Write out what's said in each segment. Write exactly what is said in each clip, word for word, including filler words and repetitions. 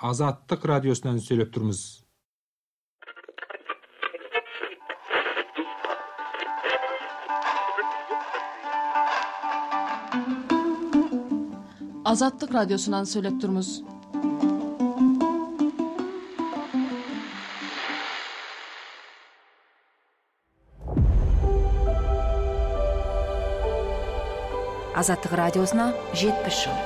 Азаттык радиосунан сүйлөп турмуз. Азаттык радиосунан сүйлөп турмуз. Азаттык радиосуна жетимиш жыл.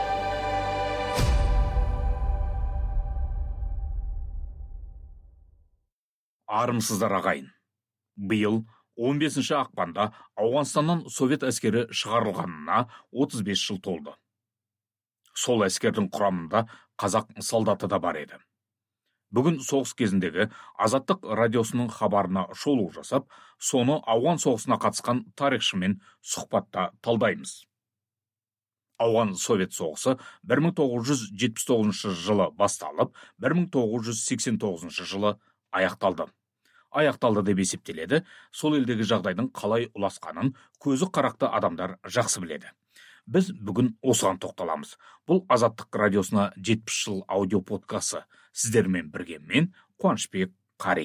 Армысыздар ағайын. Биыл он бесінші ақпанда Ауғанстаннан Совет әскері шығарылғанына отыз бес жыл толды. Сол әскердің құрамында қазақ солдаты да бар еді. Бүгін соғыс кезіндегі Азаттық радиосының хабарына шолу жасап, соны ауған соғысына қатысқан тарихшымен сұхбатта талдаймыз. Ауған Совет соғысы бір мың тоғыз жүз жетпіс тоғызыншы жылы басталып, бір мың тоғыз жүз сексен тоғызыншы жылы аяқталды. Аяқталды деп есептеледі, сол елдегі жағдайдың қалай ұласқанын көзі қарақты адамдар жақсы біледі. Біз бүгін осыған тоқталамыз. Бұл Азаттық радиосына жетпіс жыл аудио подкасты. Сіздермен бірге мен Қуанышбек Қари.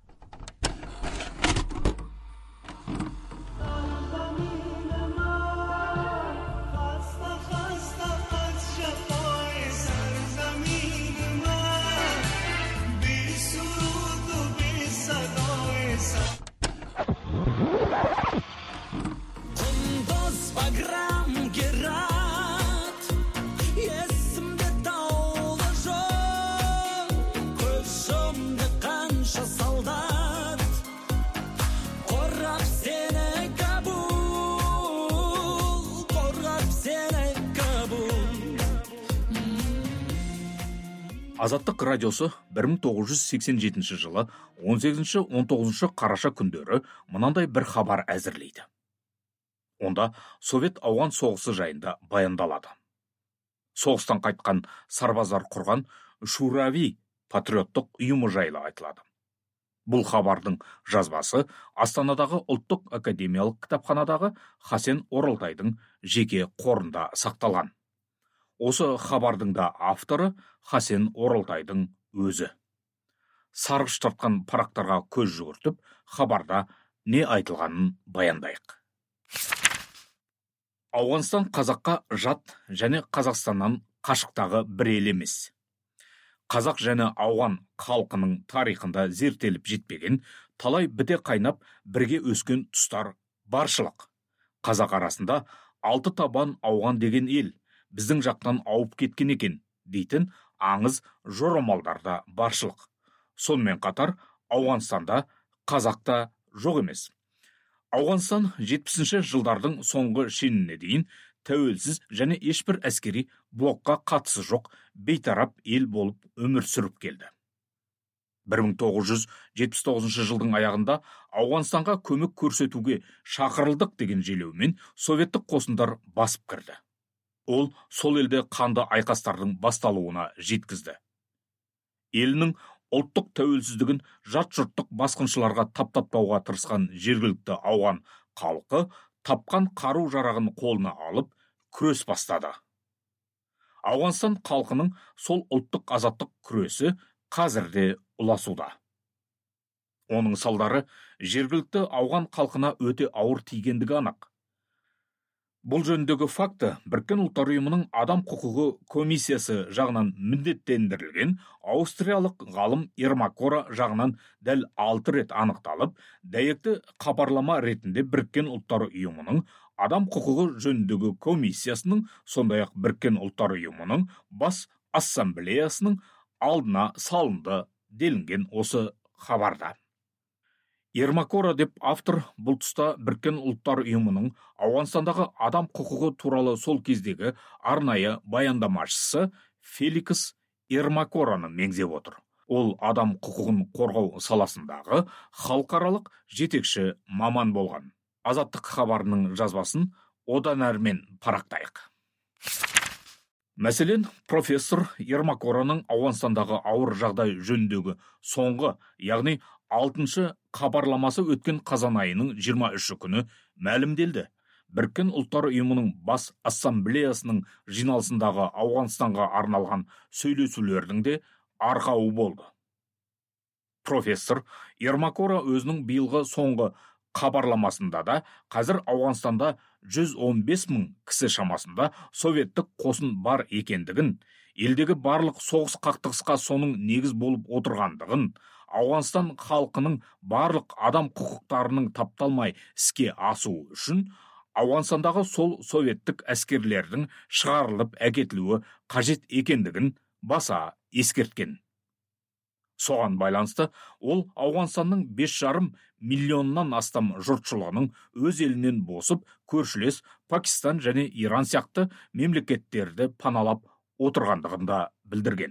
Азаттық радиосы бір мың тоғыз жүз сексен жетінші жылы он сегізінші он тоғызыншы қараша күндері мынандай бір хабар әзірлейді. Онда Совет ауған соғысы жайында баяндалады. Соғыстан қайтқан сарбаздар құрған Шурави патриоттық ұйымы жайлы айтылады. Бұл хабардың жазбасы Астанадағы ұлттық академиялық кітапханадағы Хасен Оралтайдың жеке қорында сақталған. Осы хабардың да авторы Хасен Оралтайдың өзі. Сарғыш тартқан парақтарға көз жүгіртіп, хабарда не айтылғанын баяндайық. Ауғанстан қазаққа жат және Қазақстаннан қашықтағы бір ел емес. Қазақ және ауған халқының тарихында зерттеліп жетпеген, талай біте қайнап бірге өскен тұстар баршылық. Қазақ арасында алты табан ауған деген ел біздің жақтан ауып кеткен екен дейтін аңыз жорамалдарда баршылық. Сонымен қатар Ауғанстанда қазақта жоқ емес. Ауғанстан жетпісінші жылдардың соңғы шеніне дейін тәуелсіз және ешбір әскери блокқа қатысы жоқ бейтарап ел болып өмір сүріп келді. бір мың тоғыз жүз жетпіс тоғызыншы жылдың аяғында Ауғанстанға көмек көрсетуге шақырылдық деген желеумен советтік қосындар басып кірді. Ол сол елде қанды айқастардың басталуына жеткізді. Елінің ұлттық тәуелсіздігін жат жұрттық басқыншыларға таптатпауға тырысқан жергілікті ауған халқы тапқан қару жарағын қолына алып күрес бастады. Ауғанстан халқының сол ұлттық азаттық күресі қазірде ұласуда. Оның салдары жергілікті ауған халқына өте ауыр тигендігі анық. Бұл жөніндегі факті Біріккен ұлттар ұйымының адам құқығы комиссиясы жағынан міндеттендірілген аустриялық ғалым Ермакора жағынан дәл алты рет анықталып, дәйекті хабарлама ретінде Біріккен ұлттар ұйымының адам құқығы жөніндегі комиссиясының, сондай-ақ Біріккен ұлттар ұйымының бас ассамблеясының алдына салынды делінген осы хабарда. Ермакора деп автор бұл тұста Біріккен ұлттар ұйымының Ауғанстандағы адам құқығы туралы сол кездегі арнайы баяндамашысы Феликс Ермакораны меңзеп отыр. Ол адам құқығын қорғау саласындағы халықаралық жетекші маман болған. Азаттық хабарының жазбасын одан әрмен парақтайық. Мәселен, профессор Ермакораның Ауғанстандағы ауыр жағдай жөніндегі соңғы, яғни алтыншы хабарламасы өткен қазан айының жиырма үші күні мәлімделді. Біріккен ұлттар ұйымының бас ассамблеясының жиналысындағы Ауғанстанға арналған сөйлесулердің де арқауы болды. Профессор Ермакора өзінің биылғы соңғы хабарламасында да қазір Ауғанстанда жүз он бес мың кісі шамасында советтік қосын бар екендігін, елдегі барлық соғыс қақтығысқа соның негіз болып отырғандығын, Ауғанстан халқының барлық адам құқықтарының тапталмай іске асуы үшін Ауғанстандағы сол советтік әскерлердің шығарылып әкетілуі қажет екендігін баса ескерткен. Соған байланысты ол Ауғанстанның бес жарым миллионнан астам жұртшылығының өз елінен босып, көршілес Пакистан және Иран сияқты мемлекеттерді паналап отырғандығын да білдірген.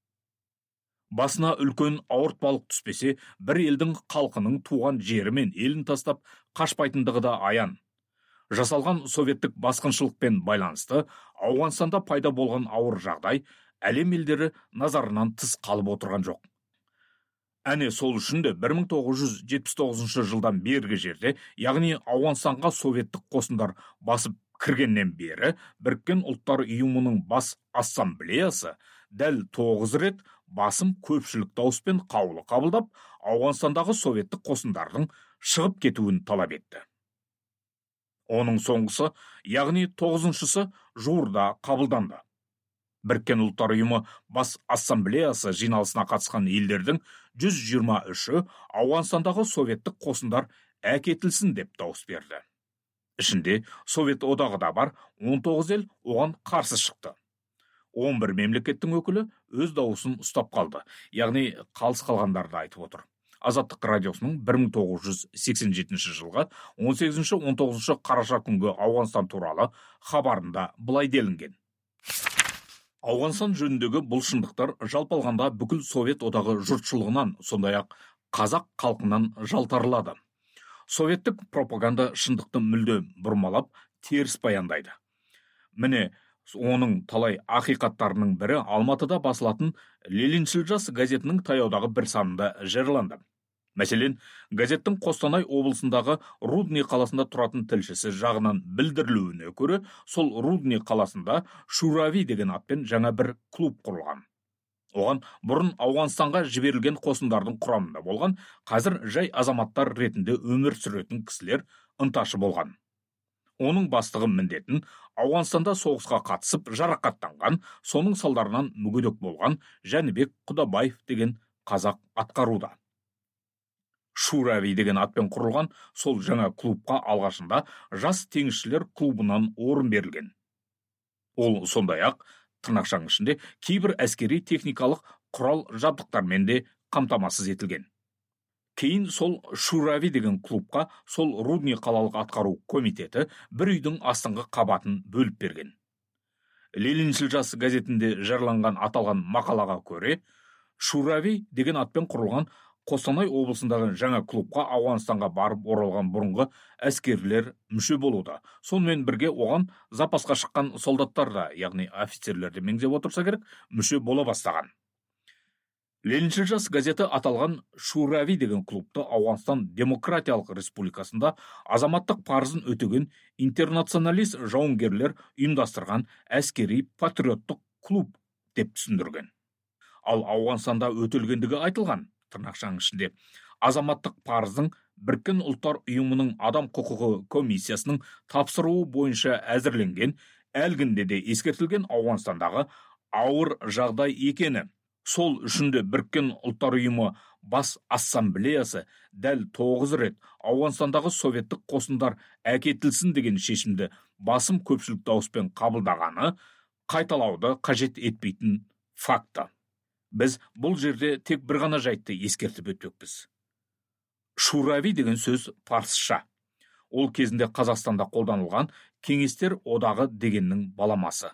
Басына үлкен ауыртпалық түспесе, бір елдің халқының туған жері мен елін тастап қашпайтындығы да аян. Жасалған советтік басқыншылықпен байланысты Ауғанстанда пайда болған ауыр жағдай әлем елдері назарынан тыс қалып отырған жоқ. Әне сол үшін де бір мың тоғыз жүз жетпіс тоғызыншы жылдан бергі жерде, яғни Ауғанстанға советтік қосындар басып кіргеннен бері Біріккен ұлттар ұйымының бас ассамблеясы дәл тоғыз рет басым көпшілік дауыспен қаулы қабылдап, Ауғанстандағы советтік қосындардың шығып кетуін талап етті. Оның соңғысы, яғни тоғызыншысы жуырда қабылданды. Біріккен ұлттар ұйымы бас ассамблеясы жиналысына қатысқан елдердің жүз жиырма үші Ауғанстандағы советтік қосындар әкетілсін деп дауыс берді. Ішінде Совет одағы да бар, он тоғыз ел оған қарсы шықты. он бір мемлекеттің өкілі өз дауысын ұстап қалды, яғни қалыс қалғандарды айтып отыр. Азаттық радиосының бір мың тоғыз жүз сексен жетінші жылғы он сегізінші он тоғызыншы қараша күнгі Ауғанстан туралы хабарында былай делінген. Ауғанстан жөніндегі бұл шындықтар жалпы алғанда бүкіл Совет одағы жұртшылығынан, сондай-ақ қазақ халқынан жалтарылады. Советтік пропаганда шындықты мүлде бұрмалап, теріс баяндайды. Міне, оның талай ақиқаттарының бірі Алматыда басылатын Лениншіл жас газетінің таяудағы бір санында жарияланды. Мәселен, газеттің Қостанай облысындағы Рудный қаласында тұратын тілшісі жағынан білдірілуіне көре, сол Рудный қаласында Шурави деген атпен жаңа бір клуб құрылған. Оған бұрын Ауғанстанға жіберілген қосындардың құрамында болған, қазір жай азаматтар ретінде өмір сүретін кісілер ынташы болған. Оның бастығы міндетін Ауғанстанда соғысқа қатысып жарақаттанған, соның салдарынан мүгедек болған Жәнібек Құдабаев деген қазақ атқаруда. Шурави деген атпен құрылған сол жаңа клубқа алғашында жас теңізшілер клубынан орын берілген. Ол сондай-ақ тырнақшаның ішінде кейбір әскери техникалық құрал жабдықтармен де қамтамасыз етілген. Кейін сол Шурави деген клубқа сол Рудный қалалық атқару комитеті бір үйдің астыңғы қабатын бөліп берген. Лениншіл жас газетінде жарияланған аталған мақалаға көре, Шурави деген атпен құрылған Қостанай облысындағы жаңа клубқа Ауғанстанға барып оралған бұрынғы әскерлер мүше болуда. Сонымен бірге оған запасқа шыққан солдаттар да, яғни офицерлерді меңзеп отырса керек, мүше бола бастаған. Лениншіл жас газеті аталған Шурави деген клубты Ауғанстан Демократиялық Республикасында азаматтық парызын өтеген интернационалист жауынгерлер ұйымдастырған әскери патриоттық клуб деп түсіндірген. Ал Ауғанстанда өтілгендігі айтылған, тырнақшаның ішінде, азаматтық парыздың Біріккен ұлттар ұйымының адам құқығы комиссиясының тапсыруы бойынша әзірленген, әлгінде де ескертілген Ауғанстандағы ауыр жағдай екені. Сол үшінде Біріккен ұлттар ұйымы бас ассамблеясы дәл тоғыз рет Ауғанстандағы советтік қосындар әкетілсін деген шешімді басым көпшілік дауыспен қабылдағаны қайталауды қажет етпейтін факты. Біз бұл жерде тек бір ғана жайтты ескертіп өтпекпіз. Шурави деген сөз парсыша. Ол кезінде Қазақстанда қолданылған Кеңестер одағы дегеннің баламасы.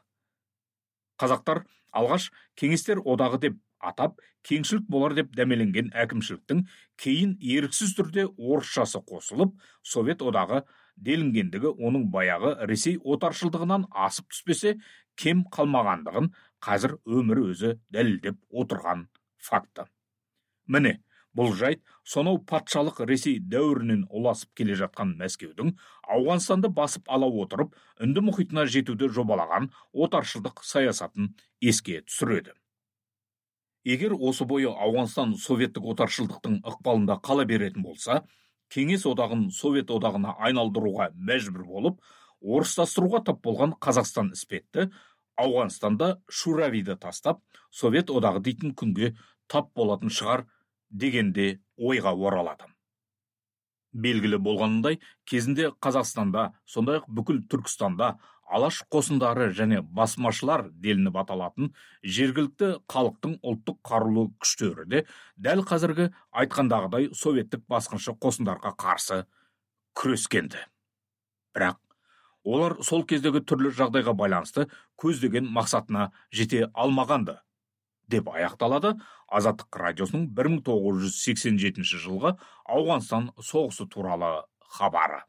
Қазақтар алғаш Кеңестер одағы деп атап, кеңшілік болар деп дәмеленген әкімшіліктің кейін еріксіз түрде орысшасы қосылып, Совет одағы делінгендігі оның баяғы Ресей отаршылдығынан асып түспесе, кем қалмағандығын қазір өмір өзі дәлелдеп отырған факты. Міне, бұл жайт сонау патшалық Ресей дәуірінен ұласып келе жатқан Мәскеудің Ауғанстанды басып ала отырып, Үнді мұхитына жетуді жобалаған отаршылдық саясатын еске түсіреді. Егер осы бойы Ауғанстан советтік отаршылдықтың ықпалында қала беретін болса, Кеңес одағын Совет одағына айналдыруға мәжбүр болып, орыстастыруға тап болған Қазақстан іспетті, Ауғанстанда Шуравиді тастап, Совет одағы дейтін күнге тап болатын шығар дегенде ойға оралады. Белгілі болғанындай, кезінде Қазақстанда, сондай-ақ бүкіл Түркістанда Алаш қосындары және басмашылар делініп аталатын жергілікті халықтың ұлттық қарулы күштері де дәл қазіргі айтқандағыдай советтік басқыншы қосындарға қарсы күрескенді. Бірақ олар сол кездегі түрлі жағдайға байланысты көздеген мақсатына жете алмағанды, деп аяқталады Азаттық радиосының бір мың тоғыз жүз сексен жетінші жылғы Ауғанстан соғысы туралы хабары.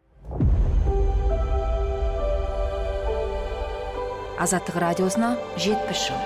Азаттық радиосына жетпіс жыл.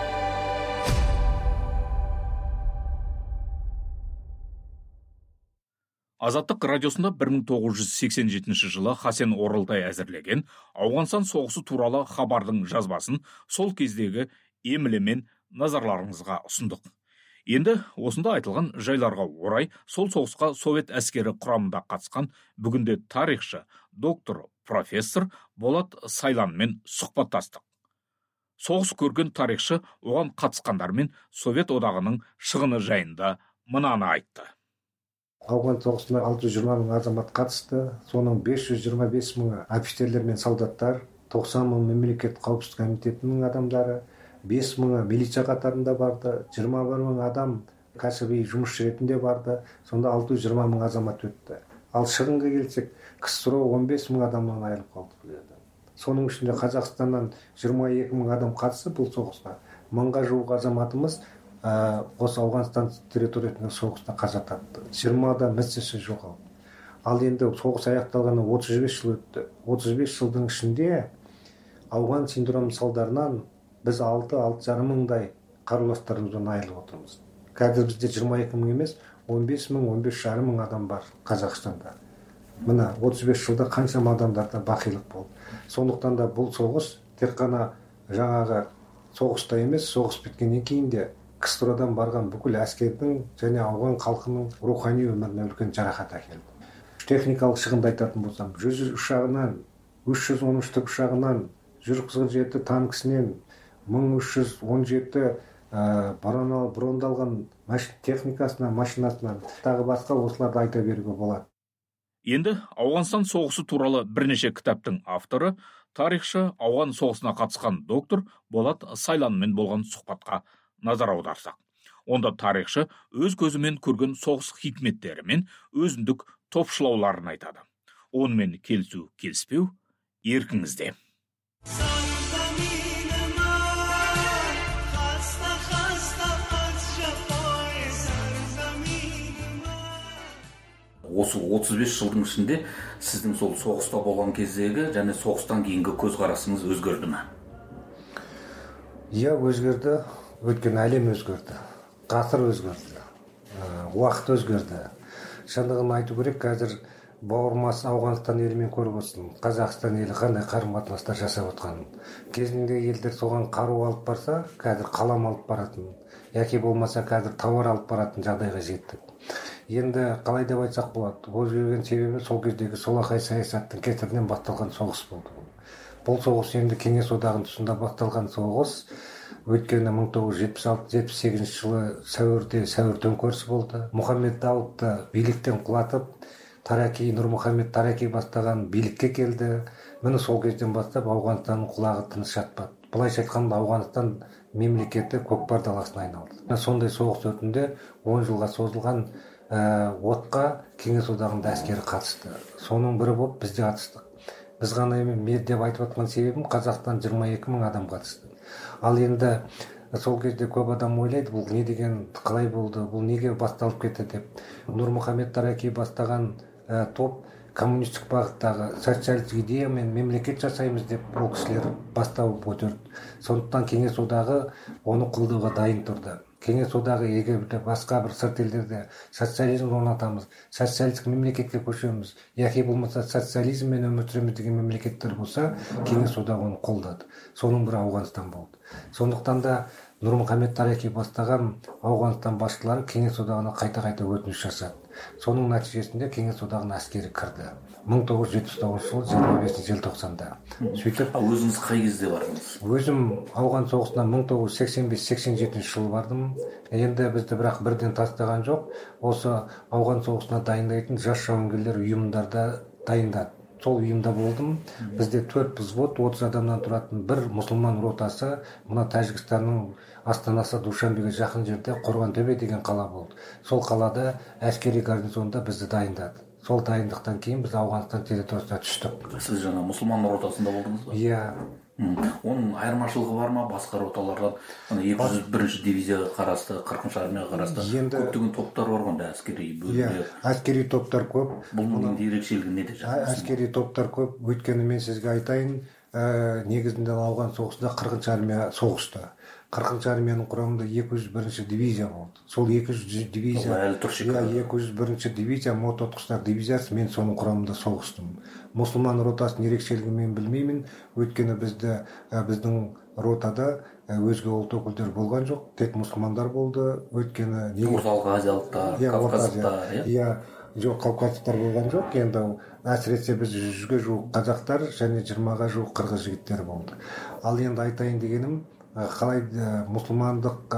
Азаттық радиосында бір мың тоғыз жүз сексен жетінші жылы Хасен Оралтай әзірлеген Ауғанстан соғысы туралы хабардың жазбасын сол кездегі емлемен назарларыңызға ұсындық. Енді осында айтылған жайларға орай сол соғысқа совет әскері құрамында қатысқан бүгінде тарихшы, доктор, профессор Болат Сайланмен сұхбаттастық. Соғыс көрген тарихшы оған қатысқандармен Совет одағының шығыны жайында мынаны айтты. Ауған соғысына алты жүз жиырма мың азамат қатысты, соның бес жүз жиырма бес мыңы офицерлер мен солдаттар, тоқсан мың мемлекет қауіпсіздік комитетінің адамдары, бес мыңы милиция қатарында барды, жиырма бір мың адам кәсіби жұмысшы ретінде барды, сонда алты жүз жиырма мың азамат өтті. Ал шығынға келсек, КСРО он бес мың адамнан айырылып қалды. Соның ішінде Қазақстаннан жиырма екі мың адам қатысты бұл соғысқа. Мыңға жуық азаматымыз осы Ауғанстан территориясында соғыста қаза тапты. жиырма адам із-түзсіз жоғалды. Ал енді соғыс аяқталғанына отыз бес жыл өтті. отыз бес жылдың ішінде ауған синдромы салдарынан біз алты алты жарым мыңдай қаруластарымыздан айырылып отырмыз. Қазір бізде жиырма екі мың емес, он бес мың он бес жарым мың адам бар Қазақстанда. Мына отыз бес жылда қаншама адамдарда бақилық болды. Сондықтан да бұл соғыс тек қана жаңағы соғыста емес, соғыс біткеннен кейін де КСРОдан барған бүкіл әскердің және ауған халқының рухани өміріне үлкен жарақат әкелді. Техникалық шығынды айтатын болсам, жүз ұшағынан, үш жүз он үш тікұшағынан, жүз қырық жеті танкісінен, мың үш жүз он жеті брондалған техникасынан, машинасынан, тағы басқа осыларды айта беруге болады. Енді Ауғанстан соғысы туралы бірнеше кітаптың авторы, тарихшы, ауған соғысына қатысқан доктор Болат Сайланмен болған сұхбатқа назар аударсақ. Онда тарихшы өз көзімен көрген соғыс хикметтері мен өзіндік топшылауларын айтады. Онымен келісу, келіспеу еркіңізде. Осы отыз бес жылдың ішінде сіздің сол соғыста болған кездегі және соғыстан кейінгі көзқарасыңыз өзгерді ме? Иә, өзгерді. Өткен әлем өзгерді. Ғасыр өзгерді. Уақыт өзгерді. Шындығын айту керек, қазір бауырмас Ауғанстан елімен көріп отырсың, Қазақстан елі қандай қарым-қатынастар жасап отқанын. Кезінде елдер соған қару алып барса, қазір қалам алып баратын, яки болмаса қазір тауар алып баратын жағдайға жетті. Енді қалай деп айтсақ болады, өзгерген себебі сол кездегі солақай саясаттың кесірінен басталған соғыс болды. Бұл соғыс енді Кеңес одағының тұсында басталған соғыс. Өйткені мың тоғыз жүз жетпіс алты жетпіс сегізінші жылы сәуірде сәуір төңкерісі болды. Мұхаммед Дауытты биліктен құлатып, Тараки, Нұрмұхаммед Тараки бастаған билікке келді. Міне сол кезден бастап Ауғанстанның құлағы тыныш жатпады. Былайша айтқанда Ауғанстан мемлекеті көкпар даласына айналды. Сондай соғыс өтінде он жылға созылған отқа Кеңес одағында әскері қатысты. Соның бірі болып біз де қатыстық. Біз ғана емес деп айтып отқан себебім, Қазақстан жиырма екі мың адам қатысты. Ал енді сол кезде көп адам ойлайды, бұл не деген, қалай болды, бұл неге басталып кетті деп. Нұрмұхаммед Тараки бастаған топ коммунистік бағыттағы социалистік идеямен мемлекет жасаймыз деп ол кісілер бастау көтерді. Сондықтан Кеңес одағы оны қолдауға дайын тұрды. Кеңес одағы егер басқа бір сырт елдерде социализм орнатамыз, социалистік мемлекетке көшеміз, яки болмаса социализммен өмір сүреміз деген мемлекеттер болса, Кеңес одағы оны қолдады. Соның бірі Ауғанстан болды. Сондықтан да Нұрмұхамед Тараки бастаған Ауғанстан басшылары Кеңес одағына қайта-қайта өтініш жасады. Соның нәтижесінде Кеңес одағына әскері кірді. мың тоғыз жүз жетпіс тоғызыншы жылы жиырма бесінші желтоқсанда. Сөйтіп, өзіңіз қай кезде бардыңыз? Өзім ауған соғысына мың тоғыз жүз сексен бес сексен жетінші жылы бардым. Енді бізді бірақ бірден тастаған жоқ. Осы ауған соғысына дайындайтын жас жауынгерлер ұйымдарда дайындады. Сол ұйымда болдым. Бізде төрт взвод, отыз адамнан тұратын бір мұсылман ротасы, мына Тәжікстанның астанасы Душанбеге жақын жерде Қорғантөбе деген қала болды. Сол қалада әскери гарнизонда бізді дайындады. Сол дайындықтан кейін біз Ауғанстан территориясына түстік. Сіз жаңа мұсылман ротасында болдыңыз ба? Иә. Оның айырмашылығы бар ма басқа роталардан? екі жүз бірінші дивизияға қарасты, қырқыншы армияға қарасты көптеген топтар бар ғой, әскери бөлімде. Әскери топтар көп. Бұл енді ерекшелігі неде? Әскери топтар көп. Өйткені мен сізге айтайын, негізінде ауған соғысында қырқыншы армия соғысты. қырқыншы армияның құрамында екі жүз бірінші дивизия болды. Сол екі жүз дивизия, екі жүз бірінші дивизия мотоатқыштар дивизиясы, мен соның құрамында соғыстым. Мұсылман ротасының ерекшелігін мен білмеймін, өйткені бізді біздің ротада өзге ұлт өкілдері болған жоқ, тек мұсылмандар болды. Өйткені орталық азиялықтар, кавказдықтар, иә, жоқ, кавказдықтар болған жоқ. Енді әсіресе біз жүзге жуық қазақтар және жиырмаға жуық қырғыз жігіттері болды. Ал енді айтайын дегенім, қалай мұсылмандық,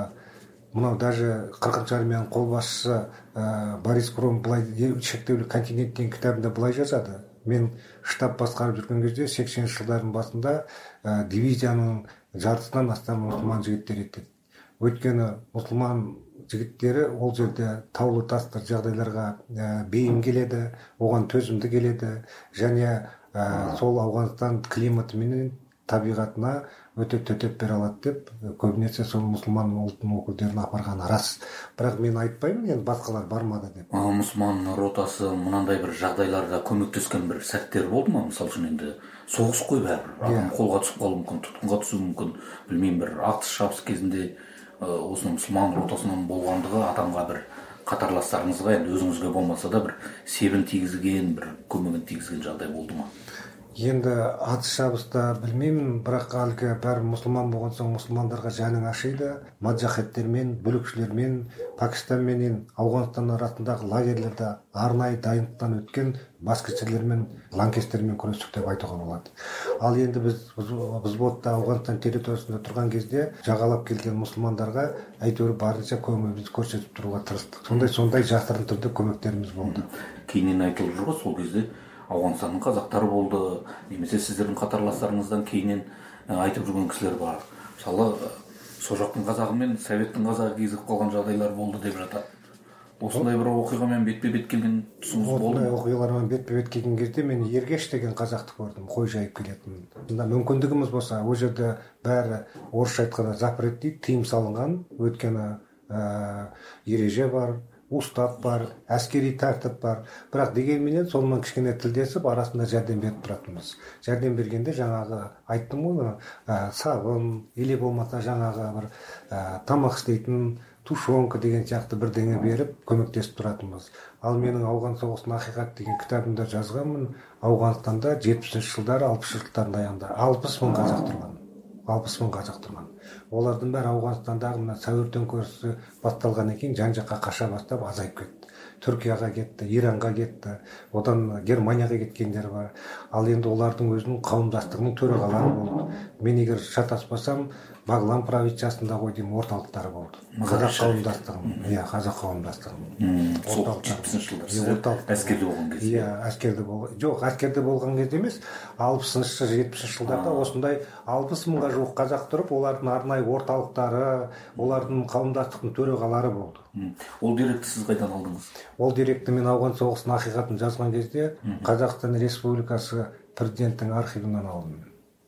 мынау даже қырқыншы армияның қолбасшысы Борис Кром былай шектеулі континент деген кітабында былай жазады. Мен штаб басқарып жүрген кезде сексенінші жылдардың басында дивизияның жартысынан астам мұсылман жігіттер еді. Өйткені мұсылман жігіттері ол жерде таулы тасты жағдайларға бейім келеді, оған төзімді келеді, және сол Ауғанстан климаты менен табиғатына өте төтеп бере алады деп көбінесе сол мұсылман ұлтының өкілдерін апарғаны рас. Бірақ мен айтпаймын, енді басқалар бармады деп. Мұсылман ротасы мынандай бір жағдайларда көмектескен бір сәттер болды ма? Мысалы үшін енді соғыс қой бәрібір. Адам қолға түсіп қалуы мүмкін, тұтқынға түсуі мүмкін. Білмеймін, бір атыс шабыс кезінде осы мұсылман ротасының болғандығы адамға бір қатарластарыңызға, енді өзіңізге болмаса да бір себін тигізген, бір көмегін тигізген жағдай болды ма? Енді атыс шабыста білмеймін, бірақ әлгі бәрі мұсылман болған соң мұсылмандарға жаның ашиды. Маджахеттермен, бүлікшілермен, Пакистанменен, Ауғанстан арасындағы лагерлерде арнайы дайындықтан өткен баскетшілермен, лаңкестермен күрестік деп айтуға болады. Ал енді біз взводта Ауғанстан территориясында тұрған кезде жағалап келген мұсылмандарға әйтеуір барынша көмегімізді көрсетіп тұруға тырыстық. Сондай сондай жасырын түрде көмектеріміз болды. Кейіннен айтылып жүр ғой, сол кезде Ауғанстанның қазақтары болды, немесе сіздердің қатарластарыңыздан кейіннен айтып жүрген кісілер бар. Мысалы, сол жақтың қазағы мен советтің қазағы кезігіп қалған жағдайлар болды деп жатады. Осындай бір оқиғамен бетпе-бет келген тұсыңыз болды ма? Осындай оқиғалармен бетпе-бет келген кезде мен Ергеш деген қазақты көрдім, қой жайып келетін. Мүмкіндігіміз болса, ол жерде бәрі орысша айтқанда запрет дейді, тыйым салынған, өйткені ереже бар, устав бар, әскери тәртіп бар. Бірақ дегенменен сонымен кішкене тілдесіп, арасында жәрдем беріп тұратынбыз. Жәрдем бергенде жаңағы айттым ғой, сабын, или болмаса жаңағы бір тамақ істейтін тушенка деген сияқты бірдеңе беріп көмектесіп тұратынбыз. Ал менің Ауған соғысының ақиқат деген кітабымда жазғанмын, Ауғанстанда жетпісінші жылдары, алпысыншы жылдардың аяғында алпыс мың қазақ тұрған. алпыс мың қазақ тұрған. Олардың бәрі Ауғанстандағы мына сәуір төңкерісі басталғаннан кейін жан-жаққа қаша бастап азайып кетті. Түркияға кетті, Иранға кетті, одан Германияға кеткендер бар. Ал енді олардың өзінің қауымдастығының төрағалары болды. Мен егер шатаспасам, Бағлан провинциясында ғой деймін, орталықтары болды. Қазақ қауымдастығының, иә, қазақ қауымдастығының. Сол жетпісінші жылдар әскерде болған кезде. Иә, әскерде болған. Жоқ, әскерде болған кезде емес, алпысыншы, жетпісінші жылдарда осындай алпыс мыңға жуық қазақ тұрып, олардың арнайы орталықтары, олардың қауымдастықтың төрағалары болды. Ол деректі сіз қайдан алдыңыз? Ол деректі мен Ауған соғысының ақиқатын жазған кезде Қазақстан Республикасы президенттің архивінен алдым.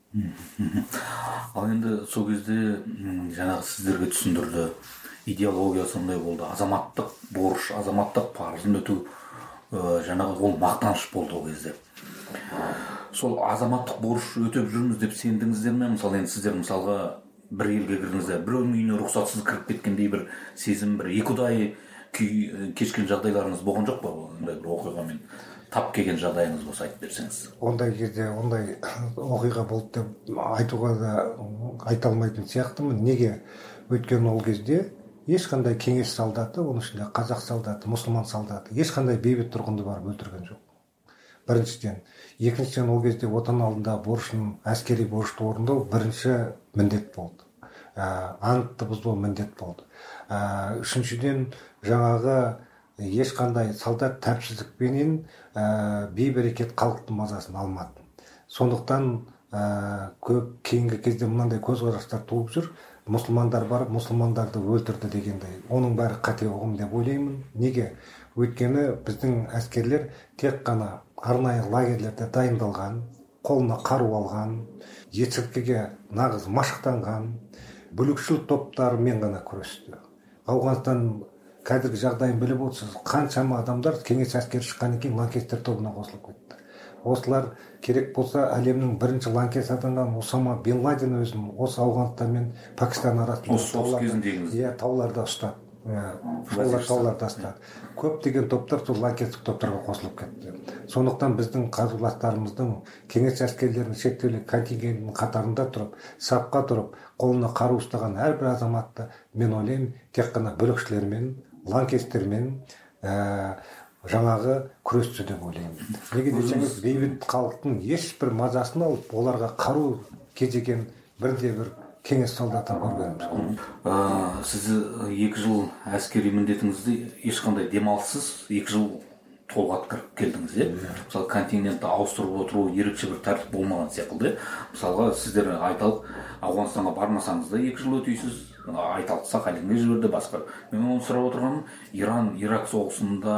Ал енді сол кезде жаңағы сіздерге түсіндірді, идеология сондай болды, азаматтық борыш, азаматтық парызын өту, жаңағы ол мақтаныш болды ол кезде. Сол азаматтық борыш өтеп жүрміз деп сендіңіздер ме? Мысалы енді сіздер мысалға бір елге кірдіңіздер, біреудің үйіне рұқсатсыз кіріп кеткендей бір сезім, бір екіұдай күй кешкен жағдайларыңыз болған жоқ па? Ондай бір оқиғамен тап келген жағдайыңыз болса айтып берсеңіз. Ондай кезде ондай оқиға болды деп айтуға да айта алмайтын сияқтымын. Неге? Өйткені ол кезде ешқандай кеңес солдаты, оның ішінде қазақ солдаты, мұсылман солдаты, ешқандай бейбіт тұрғынды барып өлтірген жоқ. Біріншіден. Екіншіден, ол кезде отан алдында борышын, әскери борышты орындау бірінші міндет болды. Антты бұзбау міндет болды. Үшіншіден, жаңағы ешқандай солдат тәртіпсіздікпенен бейберекет халықтың мазасын алмады. Сондықтан көп кейінгі кезде мынандай көзқарастар туып жүр. Мұсылмандар барып, мұсылмандарды өлтірді дегендей. Оның бәрі қате ұғым деп ойлаймын. Неге? Өйткені біздің әскерлер тек қана арнайы лагерлерде дайындалған, қолына қару алған, есірткіге нағыз машықтанған, бүлікшіл топтармен ғана күресті. Ауғанстан қазіргі жағдайын біліп отырсыз, қаншама адамдар кеңес әскері шыққаннан кейін лаңкестер тобына қосылып кетті. Осылар керек болса әлемнің бірінші лаңкес атанған Осама бен Ладен өзін осы Ауғанстан мен Пакистан арасында тауларда ұстады. Солар тауларда ұстады. Көптеген топтар сол лаңкестік топтарға қосылып кетті. Сондықтан біздің қаруластарымыздың кеңес әскерлерінің шектеулі контингентінің қатарында тұрып, сапқа тұрып, қолына қару ұстаған әрбір азаматты мен ойлаймын, тек қана бүлікшілермен, лаңкестермен жаңағы күресті деп ойлаймын. Неге десеңіз, бейбіт халықтың ешбір мазасын алып, оларға қару кезеген бірде бір кеңес солдатын көргеніміз. Сіз екі жыл әскери міндетіңізді ешқандай демалыссыз екі жыл толық атқарып келдіңіз, е? Мысалы, контингентті ауыстырып отыру ерекше бір тәртіп болмаған секілді. Мысалға, сіздер айталық, Ауғанстанға бармасаңыз да екі жыл өтейсіз, айталық Сахалинге жіберді, басқа. Мен оны сұрап отырғаным, Иран, Ирак соғысында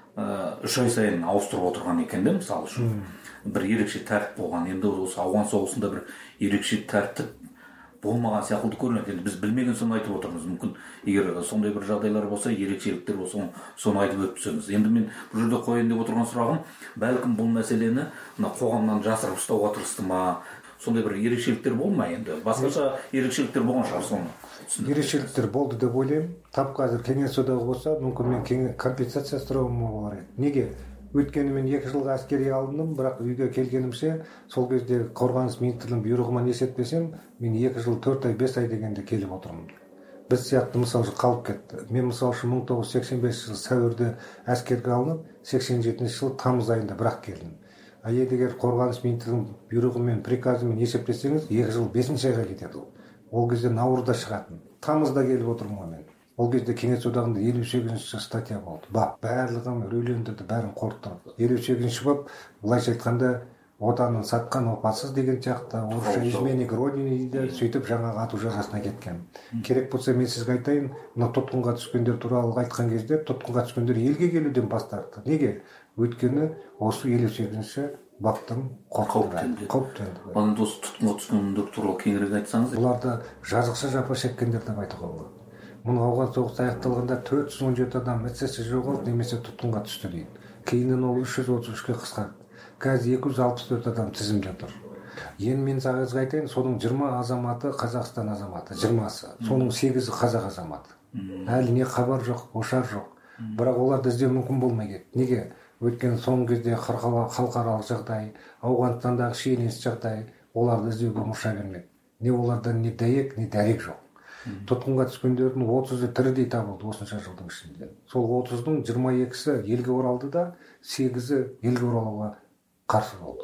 үш ай сайын ауыстырып отырған екен де, мысалы үшін. Бір ерекше тәртіп болған. Енді осы Ауған соғысында бір ерекше тәртіп болмаған сияқты көрінеді. Енді біз білмеген соны айтып отырмыз. Мүмкін егер сондай бір жағдайлар болса, ерекшеліктер болса, соны айтып өтсеңіз. Енді мен бұл жерде қояйын деп отырған сұрағым, бәлкім бұл мәселені қоғамнан жасырып ұстауға тырысты ма? Сондай бір ерекшеліктер болма енді. Басқаша ерекшеліктер болған шығар соны. Ерекшеліктер болды деп ойлаймын. Тап қазір кеңес одағы болса, мүмкін мен компенсация сұрауым болар еді. Неге? Өйткені мен екі жылға әскери алындым, бірақ үйге келгенімше, сол кезде қорғаныс министрлігінің бұйрығымен есептесем, мен екі жыл төрт ай бес ай дегенде келіп отырмын. Біз сияқты мысалы қалып кетті. Мен мысалы мың тоғыз жүз сексен бесінші жылы сәуірде әскерге алынып, сексен жетінші жылы тамыз айында бірақ келдім. А егер қорғаныс министрлігінің бұйрығымен, приказымен есептесеңіз, екі жыл бесінші айға кетеді. Ол кезде наурызда шығатын. Тамызда келіп отырмын мен. Ол кезде кеңес одағында елу сегізінші статья болды. Бап, барлығын үрейлендірді, бәрін қорқытырды. елу сегізінші бап, былайша айтқанда, отанын сатқан опасыз деген сияқты, орысша изменник родине дейді, сөйтіп жаңағы ату жазасына кеткен. Керек болса мен сізге айтайын, мына тұтқынға түскендер туралы айтқан кезде, тұтқынға түскендер елге келуден бас тартты. Неге? Өйткені осы елу сегізінші баптың қорқытты. Қауіптенді. Ал енді осы тұтқынға түскендер туралы кеңірек айтсаңыз, бұларды жазықсыз жапа шеккендер деп айтуға болады. Мұны Ауған соғысы аяқталғанда төрт жүз он жеті адам із-түссіз жоғалып немесе тұтқынға түсті дейді. Кейіннен ол үш жүз отыз үшке қысқарды. Қазір екі жүз алпыс төрт адам тізімде тұр. Енді мен сізге айтайын, соның жиырма азаматы Қазақстан азаматы, жиырмасы. Соның сегізі қазақ азаматы. Әлі не хабар жоқ, ошар жоқ. Бірақ оларды іздеу мүмкін болмай кетті. Неге? Өйткені соңғы кезде халықаралық жағдай, Ауғанстандағы шиеленіс жағдай оларды іздеуге мұрша бермеді. Не олардан не дәйек, не дәрек жоқ. Тұтқынға түскендердің отызы тірідей табылды осынша жылдың ішінде. Сол отыздың жиырма екісі елге оралды да, сегізі елге оралуға қарсы болды.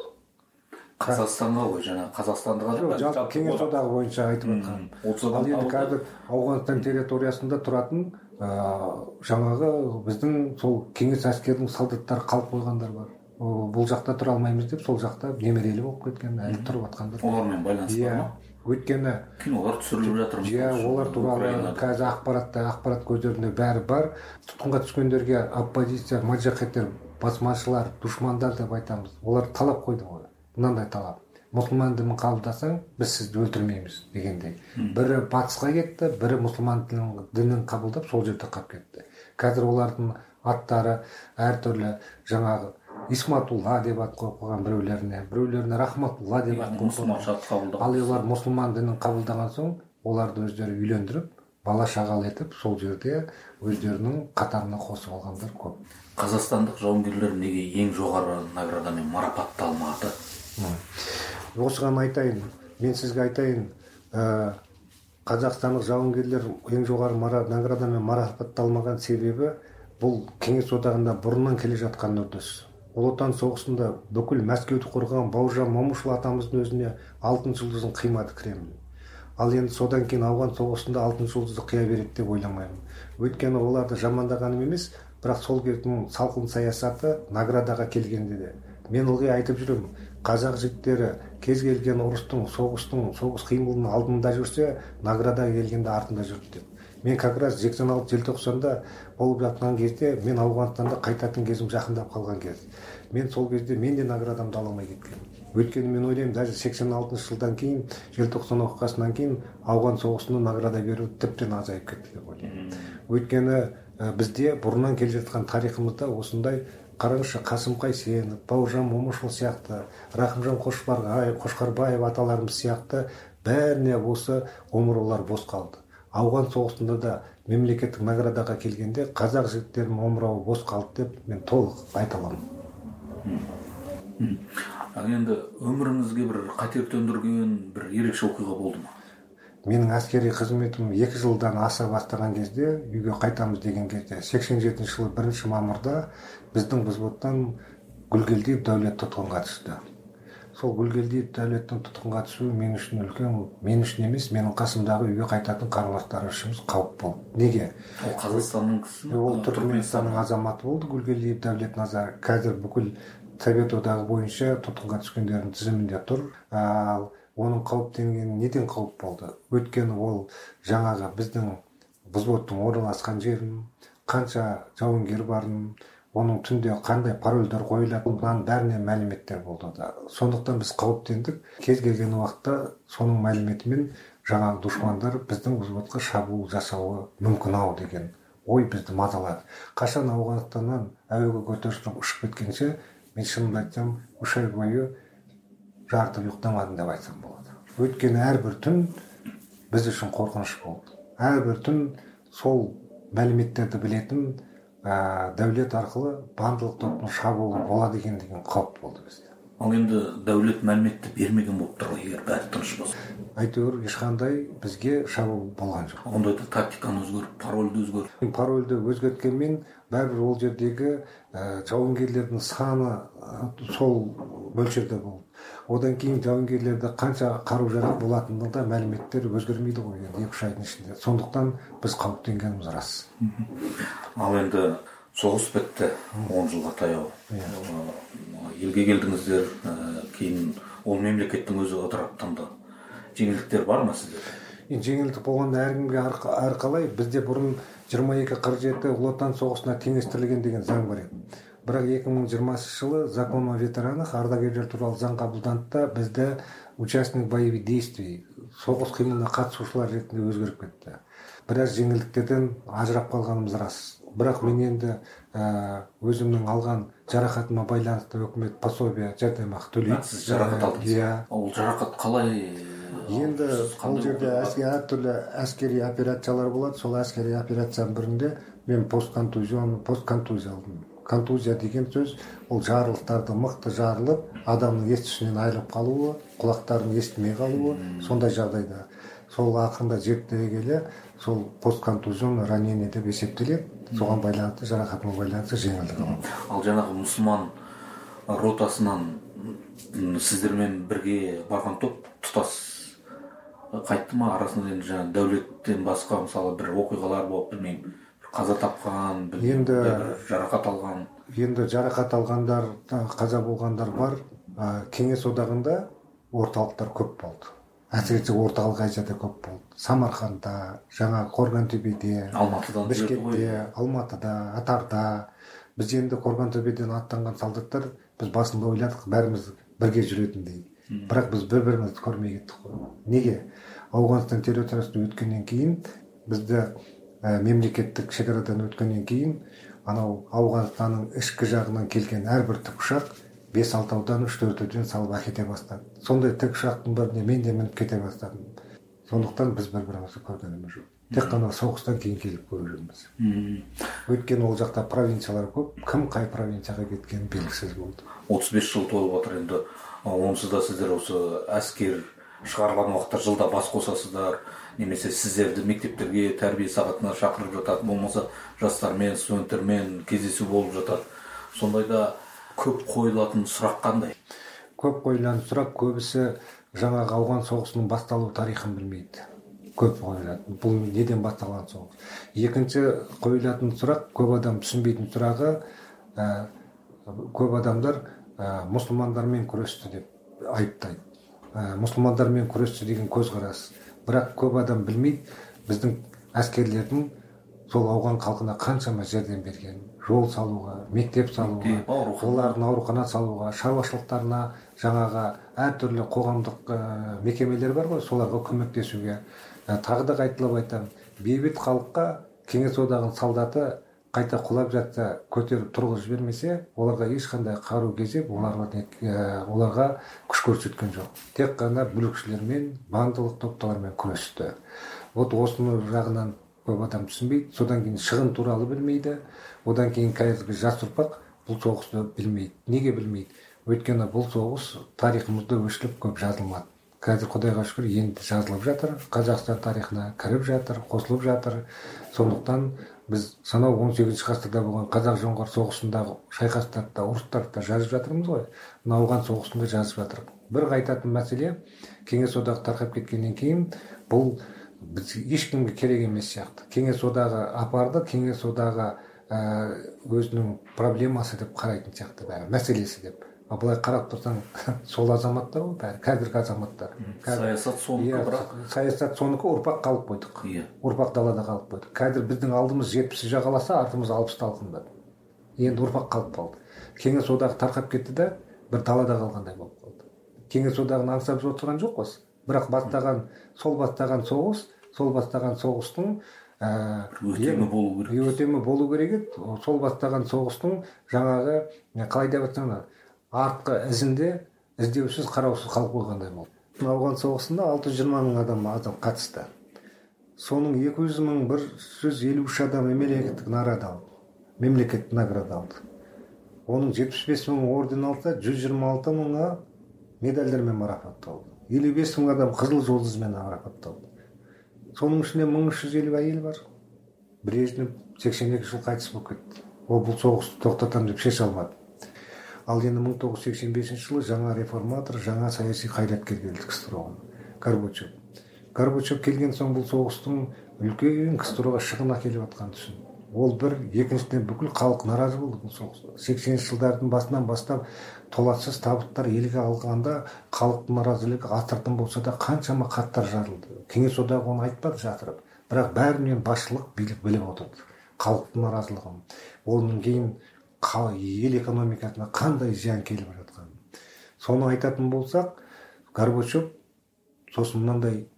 Қазақстанға ғой, жаңа Қазақстанға жалпы кеңес одағы бойынша айтып жатқан. Ал енді қазір Ауғанстан территориясында тұратын жаңағы біздің сол кеңес әскерінің солдаттары қалып қойғандар бар. Бұл жақта тұра алмаймыз деп, сол жақта немерелі болып кеткен, әлі тұрып жатқандар. Олармен байланысты бар ма? Өйткені кинолар түсіріліп жатыр. Иә, олар туралы қазір ақпаратта, ақпарат көздерінде бәрі бар. Тұтқынға түскендерге оппозиция, маджахеттер, басмашылар, душмандар деп айтамыз. Олар талап қойды ғой. Мынандай талап. Мұсылман дінін қабылдасаң, біз сізді өлтірмейміз дегендей. Бірі батысқа кетті, бірі мұсылман дінін қабылдап сол жерде қалып кетті. Қазір олардың аттары әртүрлі жаңағы Исматулла деп ат қойып қойған біреулеріне, біреулеріне Рахматулла деп ат қойып қойған. Ал олар мұсылман дінін қабылдаған соң, оларды өздері үйлендіріп, бала шағалы етіп сол жерде өздерінің қатарына қосып алғандар көп. Қазақстандық жауынгерлер неге ең жоғары наградамен марапатталмады? Осыған айтайын, мен сізге айтайын, ә, қазақстандық жауынгерлер ең жоғары наградамен марапатталмаған себебі бұл Кеңес одағында бұрыннан келе жатқан үрдіс. Ұлы Отан соғысында бүкіл Мәскеуді қорғаған Бауыржан Момышұлы атамыздың өзіне алтын жұлдызын қимады Кремль. Ал енді содан кейін ауған соғысында алтын жұлдызды қия береді деп ойламаймын. Өйткені оларды жамандағаным емес, бірақ сол кездің салқын саясаты наградаға келгенде де. Мен ылғи айтып жүремін, қазақ жігіттері кез келген ұрыстың, соғыстың, соғыс қимылының алдында жүрсе, наградаға келгенде артында жүрді деп. Мен как раз сексен алты желтоқсанда болып жатқан кезде, мен Ауғанстанда қайтатын кезім жақындап қалған кез. Мен сол кезде мен де наградамды ала алмай кеткен. Өйткені мен ойлаймын, даже сексен алтыншы жылдан кейін, желтоқсан оқиғасынан кейін ауған соғысына награда беру тіптен азайып кетті деп ойлаймын. Өйткені бізде бұрыннан келе жатқан тарихымызда осындай, қараңызшы, Қасым Қайсенов, Бауыржан Момышұлы сияқты, Рахымжан Қошқарбаев аталарымыз сияқты бәріне осы омыраулар бос қалды. Ауған соғысында да мемлекеттік наградаға келгенде қазақ жігіттерінің омырауы бос қалды деп мен толық айта аламын. Енді өміріңізге бір қатер төндірген бір ерекше оқиға болды ма? Менің әскери қызметім екі жылдан аса бастаған кезде, үйге қайтамыз деген кезде, сексен жетінші жылы бірінші мамырда біздің взводтан Гүлгелдиев Дәулет тұтқынға түсті. Сол Гүлгелдиев Дәулеттің тұтқынға түсуі мен үшін үлкен, мен үшін емес, менің қасымдағы үйге қайтатын қарындастар үшін қауіп болды. Неге? Ол Қазақстанның кісі? Ол Түркменстанның азаматы болды, Гүлгелдиев Дәулет Назар. Қазір бүкіл Совет одағы бойынша тұтқынға түскендердің тізімінде тұр. Ал оның қауіптенгені неден қауіп болды? Өйткені ол жаңағы біздің взводтың орналасқан жерін, қанша жауынгер барын, оның түнде қандай парольдер қойылатынынан бәріне мәліметтер болды да. Сондықтан біз қауіптендік. Кез келген уақытта соның мәліметімен жаңағы дұшмандар біздің взводқа шабуыл жасауы мүмкін ау деген ой бізді мазалады. Қашан Ауғанстаннан әуеге көтеріліп ұшып кеткенше, мен шынымды айтсам, үш ай бойы жарты ұйықтамадым деп айтсам болады. Өйткені әрбір түн біз үшін қорқыныш болды. Әрбір түн сол мәліметтерді білетін ә, Дәулет арқылы бандылық топтың шабуылы болады екен деген қауіп болды бізде. Ал енді Дәулет мәліметті бермеген болып тұр, егер бәрі тыныш болса. Әйтеуір ешқандай бізге шабуыл болған жоқ. Ондайда тактиканы өзгеріп, парольді өзгеріп. Парольді өзгерткенмен бәрібір ол жердегі ә, жауынгерлердің саны ә, сол мөлшерде болды. Одан кейін жауынгерлерде қанша қару-жарақ болатындығы да мәліметтер өзгермейді ғой, енді екі-үш айдың ішінде. Сондықтан біз қауіптенгеніміз рас. Ал енді соғыс бітті, он жылға таяу. Елге келдіңіздер, кейін ол мемлекеттің өзі ыдырап-тынды. Жеңілдіктер бар ма сізде? Жеңілдік болғанда әркімге әрқалай. Бізде бұрын жиырма екі қырық жеті Ұлы Отан соғысына теңестірілген деген заң бар еді. Бірақ екі мың жиырмасыншы жылы закон о ветеранах, ардагерлер туралы заң қабылданды да бізді участник боевых действий, соғыс қимылына қатысушылар ретінде өзгеріп кетті. Біраз жеңілдіктерден ажырап қалғанымыз рас. Бірақ мен енді ә, өзімнің алған жарақатыма байланысты өкімет пособие жәрдемақы төлейді. Сіз жарақат алдыңыз? Иә. Ол жарақат қалай? Енді ол жерде әртүрлі әскери операциялар болады. Сол әскери операцияның бірінде мен постконтузион, постконтузия алдым. Контузия деген сөз, ол жарылыстарды мықты жарылып, адамның естісінен айырылып қалуы, құлақтарын естімей қалуы, сондай жағдайда. Сол ақырында зерттей келе, сол постконтузион ранение деп есептеледі. Соған байланысты, жарақатына байланысты жеңілдік алады. Ал жаңағы мұсылман ротасынан сіздермен бірге барған топ тұтас қайтты ма? Арасында енді жаңа Дәулеттен басқа мысалы бір оқиғалар болып, білмеймін, қаза тапқан, енді жарақат алған. Енді жарақат алғандар, қаза болғандар бар. Кеңес одағында орталықтар көп болды. Әсіресе орталық Азияда көп болды. Самарқанда, жаңа Қорғантөбеде, Бішкекте, Алматыда, Атарда. Біз енді Қорғантөбеден аттанған солдаттар, біз басында ойладық, бәріміз бірге жүретіндей. Бірақ біз бір-бірімізді көрмей кеттік қой. Неге? Ауғанстан территориясынан өткеннен кейін, бізді ә, мемлекеттік шекарадан өткеннен кейін, анау Ауғанстанның ішкі жағынан келген әрбір тікұшақ бес-алты аудан үш-төртден салып әкете бастады. Сондай тікұшақтың біріне мен де мініп кете бастадым. Сондықтан біз бір-бірімізді көргеніміз жоқ. тек қана соғыстан кейін келіп көргенбіз. Өйткені ол жақта провинциялар көп, кім қай провинцияға кеткені белгісіз болды. отыз бес жыл толып жатыр енді. Онсыз да сіздер осы әскер шығарылған уақытта жылда бас қосасыздар, немесе сіздерді мектептерге тәрбие сағатына шақырып жатады, болмаса жастармен, студенттермен кездесу болып жатады. Сондайда көп қойылатын сұрақ қандай? Көп қойылатын сұрақ, көбісі жаңағы ауған соғысының басталу тарихын білмейді. Көп қойылатын. Бұл неден басталған соғыс? Екінші қойылатын сұрақ, көп адам түсінбейтін сұрағы, ә, көп адамдар ә, мұсылмандармен күресті деп айыптайды. Ә, мұсылмандармен күресті деген көзқарас. Бірақ көп адам білмейді, біздің әскерлердің сол ауған халқына қаншама жәрдем берген. Жол салуға, мектеп салуға, олардың аурухана салуға, шаруашылықтарына, жаңағы әртүрлі қоғамдық ә, мекемелер бар ғой, соларға көмектесуге. Ә, тағы да қайталап айтамын, бейбіт халыққа Кеңес одағының солдаты қайта құлап жатса, көтеріп тұрғызып жібермесе, оларға ешқандай қару кезеп, оларға, ә, оларға күш көрсеткен жоқ. Тек қана бүлікшілермен, бандылық топтармен күресті. Вот осыны жағынан көп адам түсінбейді, содан кейін шығын туралы білмейді, одан кейін қазіргі жас ұрпақ бұл соғысты білмейді. Неге білмейді? Өйткені бұл соғыс тарихымызда өшіліп көп жазылмады. Қазір Құдайға шүкір енді жазылып жатыр, Қазақстан тарихына кіріп жатыр, қосылып жатыр. Сондықтан біз санау он сегізінші ғасырда болған Қазақ-жоңғар соғысындағы шайқастарды, ұрыстарды жазып жатырмыз ғой. Ауған соғысында жазып жатыр. Бір айтатын мәселе, Кеңес одағы тарқап кеткеннен кейін бұл біз ешкімге керек емес сияқты. Кеңес одағы апарды, Кеңес одағы ә, өзінің проблемасы деп қарайтын сияқты, бәрі мәселесі деп. А былай қарап тұрсаң, сол азаматтар ғой бәрі, қазіргі азаматтар. Саясат соныкі, бірақ саясат соныкі, ұрпақ қалып қойдық. Ұрпақ далада қалып қойдық. Қазір біздің алдымыз жетпісті жағаласа, артымыз алпысты алқындады. Енді ұрпақ қалып қалды. Кеңес одағы тарқап кетті де, бір далада қалғандай болып қалды. Кеңес одағын аңсап отырған жоқ қой. Бірақ бастаған, сол бастаған соғыс, сол бастаған соғыстың өтемі болу керек. Өтемі болу керек еді. Сол бастаған соғыстың жаңағы, қалай деп айтсам, артқы ізінде іздеусіз, қараусыз қалып қойғандай болды. Ауған соғысында алты жүз жиырма мың адам адам қатысты. Соның екі жүз мың бір жүз елу үш адам мемлекеттік награда алды. Мемлекеттік награда алды. Оның жетпіс бес мың орден алса, жүз жиырма алты мыңы медальдармен марапатталды. елу бес мың адам қызыл жұлдызмен марапатталды. Соның ішінде мың үш жүз елу әйел бар. Брежнев сексен екі жыл қайтыс болып кетті. Ол бұл соғысты тоқтатамын деп шеше алмады. Ал енді мың тоғыз жүз сексен бесінші жылы жаңа реформатор, жаңа саяси қайраткер келді КСРО-ға, Горбачев. Горбачев келген соң бұл соғыстың үлкен КСРО-ға шығын әкеліп жатқанын түсінді. Ол бір, екіншіден бүкіл халық наразы болды бұл соғыста. сексенінші жылдардың басынан бастап толассыз табыттар елге алғанда халықтың наразылығы асырдың болса да қаншама хаттар жазылды. Кеңес одағы оны айтпады жатырып, бірақ бәрінен басшылық билік біліп отырды халықтың наразылығын. Оның кейін ел экономикасына қандай зиян келіп жатқанын. Соны айтатын болсақ, Горбачев сосын мынандай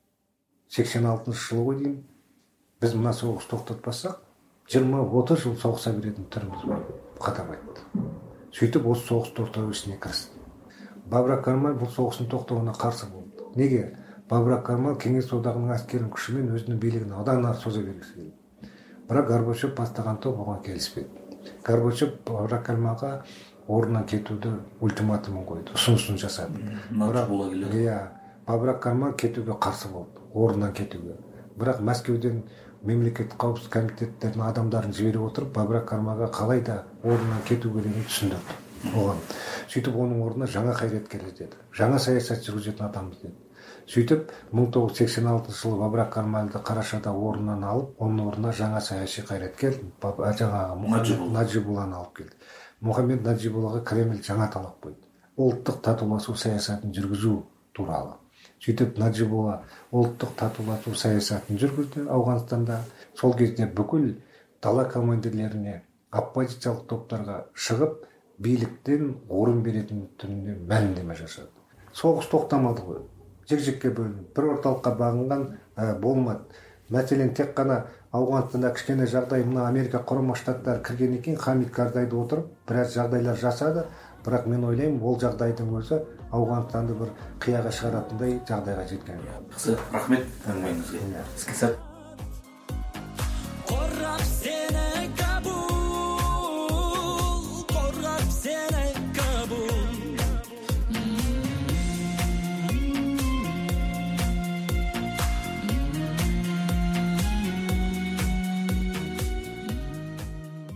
сексен алтыншы жылы ғой деймін, біз мына соғыс тоқтатпасақ, жиырма отыз жыл соғыса беретін түріміз бар, қатап айтты. Сөйтіп осы соғыс тоқтау ісіне кірісті. Бабрак Кармаль бұл соғыстың тоқтауына қарсы болды. Неге? Бабрак Кармаль Кеңес одағының әскерінің күшімен өзінің билігін одан ары соза бергісі келді. Бірақ Горбачев бастаған топ оған келіспеді. Горбачев Бабрак Кармальға орнынан кетуді ультиматумын қойды, ұсынысын жасады. Бірақ иә, Бабрак Кармаль кетуге қарсы болды, орнынан кетуге. Бірақ Мәскеуден мемлекеттік қауіпсіздік комитеттерінің адамдарын жіберіп отырып, Бабрак Кармальға қалай да орнынан кету керегін түсіндірді оған. Сөйтіп оның орнына жаңа қайраткерлер деді, жаңа саясат жүргізетін адамбыз деді. Сөйтіп мың тоғыз жүз сексен алтыншы жылы Бабрак Кармальды қарашада орнынан алып, оның орнына жаңа саяси қайраткер жаңағы Мұхаммед Наджибулланы алып келді. Мұхаммед Наджибуллаға Кремль жаңа талап қойды, ұлттық татуласу саясатын жүргізу туралы. Сөйтіп Наджибулла ұлттық татуласу саясатын жүргізді Ауғанстанда. Сол кезде бүкіл дала командирлеріне, оппозициялық топтарға шығып, биліктен орын беретін түрінде мәлімдеме жасады. Соғыс тоқтамады ғой. Жек-жекке бөлініп, бір орталыққа бағынған ә, болмады. Мәселен тек қана Ауғанстанда кішкене жағдай, мына Америка Құрама Штаттары кіргеннен кейін Хамид Карзайды отырып, біраз жағдайлар жасады. Бірақ мен ойлаймын, ол жағдайдың өзі Ауғанстанды бір қияға шығаратындай жағдайға жеткен. Жақсы, рахмет әңгімеңізге. Іске сәт.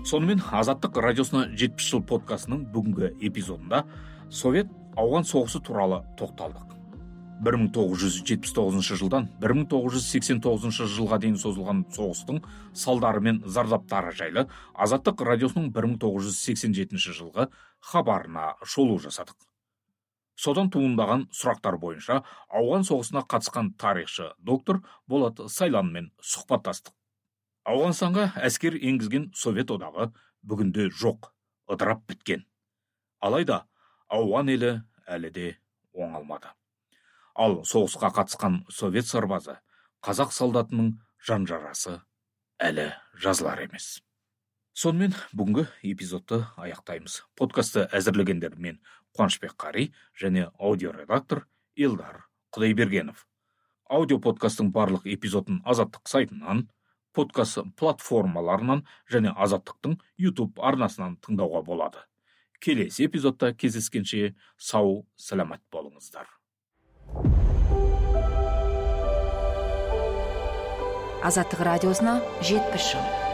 Сонымен Азаттық радиосына жетпіс жыл подкастының бүгінгі эпизодында Совет ауған соғысы туралы тоқталдық. бір мың тоғыз жүз жетпіс тоғызыншы жылдан бір мың тоғыз жүз сексен тоғызыншы жылға дейін созылған соғыстың салдары мен зардаптары жайлы Азаттық радиосының бір мың тоғыз жүз сексен жетінші жылғы хабарына шолу жасадық. Содан туындаған сұрақтар бойынша ауған соғысына қатысқан тарихшы доктор Болат Сайланмен сұхбаттастық. Ауғанстанға әскер енгізген Совет одағы бүгінде жоқ, ыдырап біткен. Алайда ауған елі әлі де оңалмады. Ал соғысқа қатысқан Совет сарбазы, қазақ солдатының жан-жарасы әлі жазылар емес. Сонымен бүгінгі эпизодты аяқтаймыз. Подкасты әзірлегендер мен Қуанышбек Қари және аудиоредактор Елдар Құдайбергенов. Аудиоподкастың барлық эпизодын Азаттық сайтынан, подкаст платформаларынан және Азаттықтың YouTube арнасынан тыңдауға болады. Келесі эпизодта кездескенше сау, саламат болыңыздар. Азаттық радиосына жетпіс жыл.